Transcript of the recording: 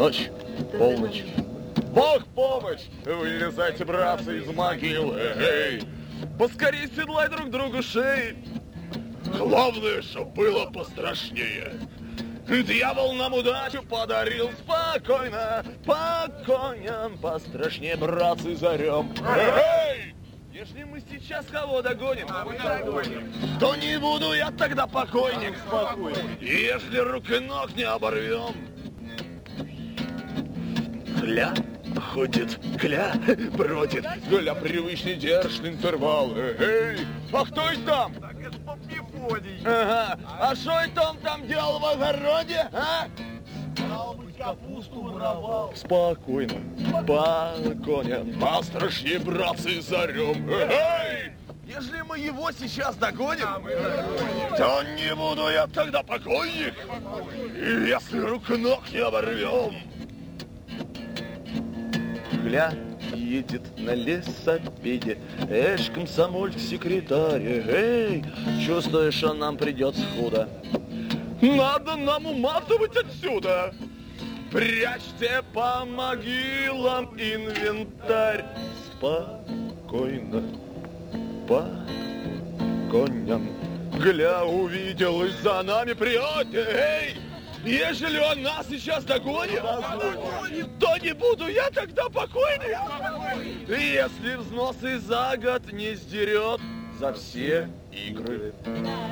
Ночь, полночь. Бог помощь! Вылезайте, братцы, из могил. Эй! Поскорей седлай друг другу шеи. Главное, чтоб было пострашнее. Дьявол нам удачу подарил. Спокойно, по коням, пострашнее, братцы, зарем. Эй! Если мы сейчас кого догоним, то не буду я тогда покойник. Если рук и ног не оборвем. Кля ходит, кля бродит, кля привычный держит интервал. Эй, а кто это там? Так это поп Мефодий. Ага, а что это он там делал в огороде, а? Стал быть, капусту воровал. Спокойно, по коням, пострашнее, братцы, зарем. Эй! Если мы его сейчас догоним, то не буду я тогда покойник. И если рук и ног не оборвем. Гля едет на лесопеде, эш, комсомольский секретарь, эй, чувствуешь, он нам придется худо. Надо нам уматывать отсюда. Прячьте по могилам инвентарь. Спокойно, по коням. Гля увидел и за нами прет, эй! Ежели он нас сейчас догонит, то не буду я тогда покойник. Если взносы за год не сдерет за все игры.